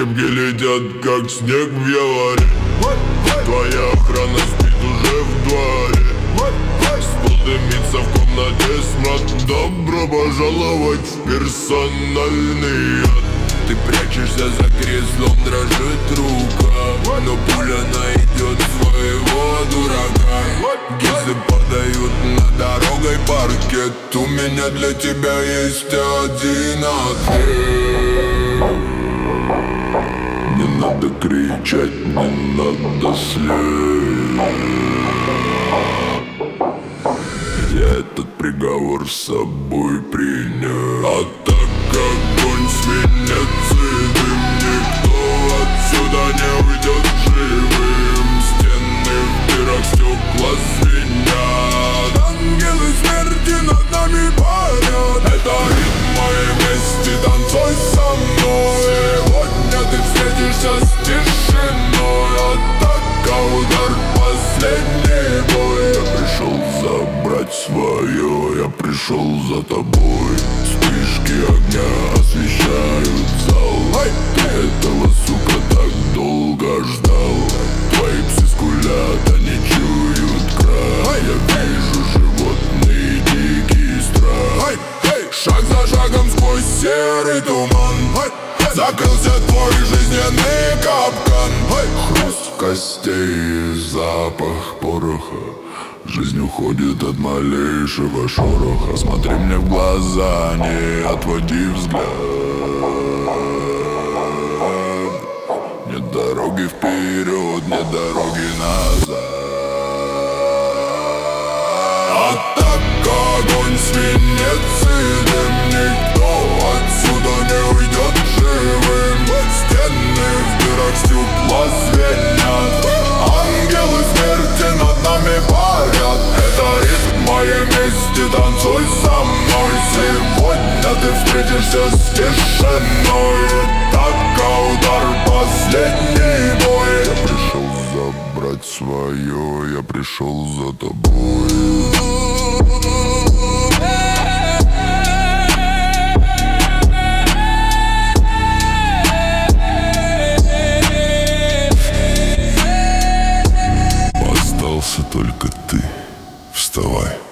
Кепки летят, как снег в январе. Твоя охрана спит уже в дворе. Стол дымится в комнате, смрад. Добро пожаловать в персональный ад. Ты прячешься за креслом, дрожит рука, но пуля найдет своего дурака. Гильзы падают над дорогой, паркет. У меня для тебя есть один ответ. Не надо кричать, не надо слез. Я этот приговор с собой принял. А так огонь сменится дым, никто отсюда не уйдет живым. Стены в дырах, стекла звенят. Ангелы смерти над нами парят. Это ритм моей мести, танцуй со мной. Сегодня ты встретишься с тишиной. Атака, удар, последний бой. Я пришел забрать свое, я пришел за тобой. Вспышки огня освещают зал. Ты этого, сука, так долго ждал. Твои псы скулят, они чуют край. Я вижу животный дикий страх. Шаг за шагом сквозь серый туман закрылся твой жизненный капкан. Хруст костей, запах пороха. Жизнь уходит от малейшего шороха. Смотри мне в глаза, не отводи взгляд. Нет дороги вперед, нет дороги назад. А так огонь свинец и дым, никто отсюда не уйдет живым. Стены в дырах, стекла звенят. Ангелы смерти над нами парят. Это ритм моей мести, танцуй со мной. Сегодня ты встретишься с тишиной. Така, удар, последний бой. Я пришел забрать свое, я пришел за тобой. Остался только ты. Вставай.